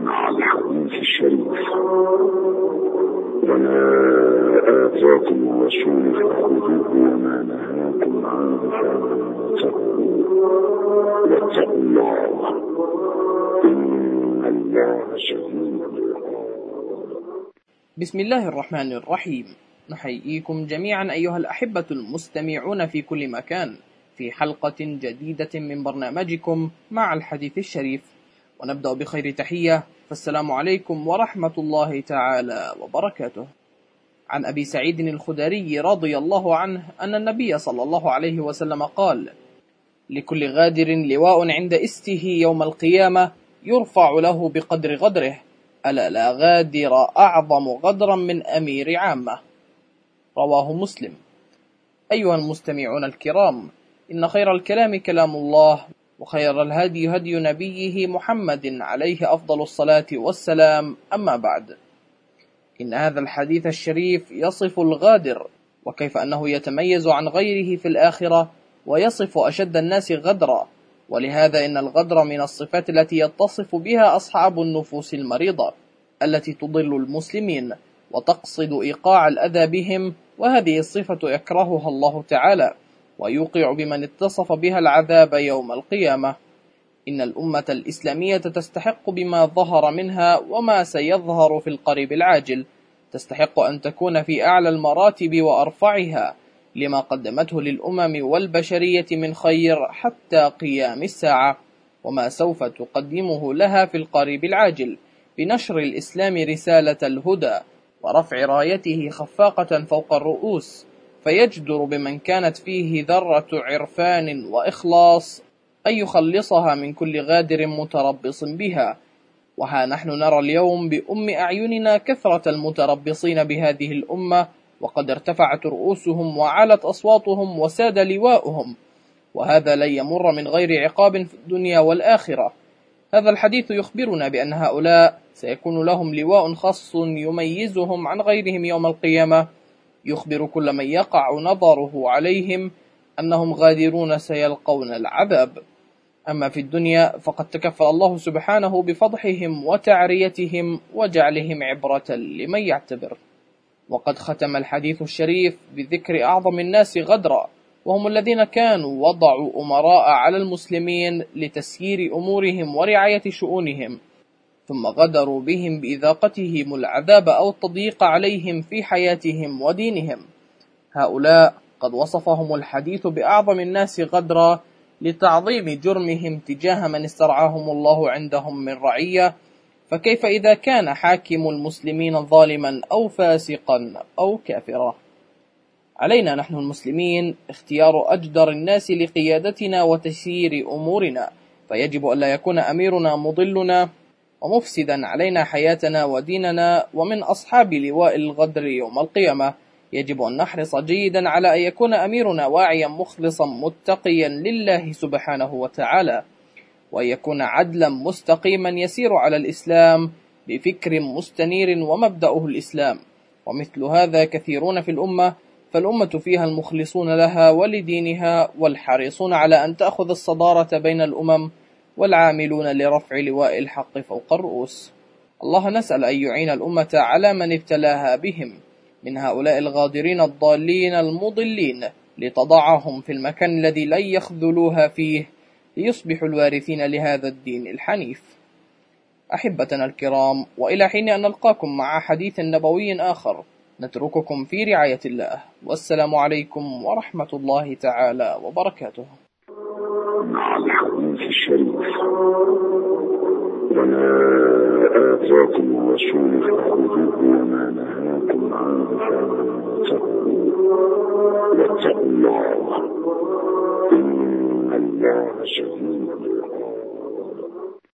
مع الحديث الشريف. وما آتاكم الرسول فخذوه وما نهاكم عنه فانتهوا واتقوا الله إن الله شديد العقاب. بسم الله الرحمن الرحيم. نحييكم جميعا أيها الأحبة المستمعون في كل مكان في حلقة جديدة من برنامجكم مع الحديث الشريف، ونبدأ بخير تحية، فالسلام عليكم ورحمة الله تعالى وبركاته. عن أبي سعيد الخدري رضي الله عنه أن النبي صلى الله عليه وسلم قال: لكل غادر لواء عند إسته يوم القيامة يرفع له بقدر غدره، ألا لا غادر أعظم غدرا من أمير عامة. رواه مسلم. أيها المستمعون الكرام، إن خير الكلام كلام الله، وخير الهدي هدي نبيه محمد عليه أفضل الصلاة والسلام. أما بعد، إن هذا الحديث الشريف يصف الغادر وكيف أنه يتميز عن غيره في الآخرة ويصف أشد الناس غدرا، ولهذا إن الغدر من الصفات التي يتصف بها أصحاب النفوس المريضة التي تضل المسلمين وتقصد إيقاع الأذى بهم، وهذه الصفة يكرهها الله تعالى ويوقع بمن اتصف بها العذاب يوم القيامة. إن الأمة الإسلامية تستحق بما ظهر منها وما سيظهر في القريب العاجل، تستحق أن تكون في أعلى المراتب وأرفعها لما قدمته للأمم والبشرية من خير حتى قيام الساعة، وما سوف تقدمه لها في القريب العاجل بنشر الإسلام رسالة الهدى ورفع رايته خفاقة فوق الرؤوس، فيجدر بمن كانت فيه ذرة عرفان وإخلاص أن يخلصها من كل غادر متربص بها. وها نحن نرى اليوم بأم أعيننا كثرة المتربصين بهذه الأمة، وقد ارتفعت رؤوسهم وعلت أصواتهم وساد لواؤهم، وهذا لن يمر من غير عقاب في الدنيا والآخرة. هذا الحديث يخبرنا بأن هؤلاء سيكون لهم لواء خاص يميزهم عن غيرهم يوم القيامة، يخبر كل من يقع نظره عليهم أنهم غادرون سيلقون العذاب. أما في الدنيا فقد تكفل الله سبحانه بفضحهم وتعريتهم وجعلهم عبرة لمن يعتبر. وقد ختم الحديث الشريف بذكر أعظم الناس غدرا، وهم الذين كانوا وضعوا أمراء على المسلمين لتسيير أمورهم ورعاية شؤونهم، ثم غدروا بهم بإذاقتهم العذاب أو التضييق عليهم في حياتهم ودينهم. هؤلاء قد وصفهم الحديث بأعظم الناس غدرا لتعظيم جرمهم تجاه من استرعاهم الله عندهم من رعية، فكيف إذا كان حاكم المسلمين ظالما أو فاسقا أو كافرا؟ علينا نحن المسلمين اختيار أجدر الناس لقيادتنا وتسيير أمورنا، فيجب أن لا يكون أميرنا مضلنا ومفسدا علينا حياتنا وديننا. ومن أصحاب لواء الغدر يوم القيامة يجب أن نحرص جيدا على أن يكون أميرنا واعيا مخلصا متقيا لله سبحانه وتعالى، وأن يكون عدلا مستقيما يسير على الإسلام بفكر مستنير ومبدأه الإسلام. ومثل هذا كثيرون في الأمة، فالأمة فيها المخلصون لها ولدينها والحريصون على أن تأخذ الصدارة بين الأمم، والعاملون لرفع لواء الحق فوق الرؤوس. الله نسأل أن يعين الأمة على من ابتلاها بهم من هؤلاء الغادرين الضالين المضلين، لتضعهم في المكان الذي لن يخذلوها فيه، ليصبحوا الوارثين لهذا الدين الحنيف. أحبتنا الكرام، وإلى حين أن نلقاكم مع حديث نبوي آخر، نترككم في رعاية الله، والسلام عليكم ورحمة الله تعالى وبركاته. مع الحديث الشريف. وما آتاكم الرسول فخذوه وما نهاكم عنه فانتهوا واتقوا الله إن الله شديد العقاب.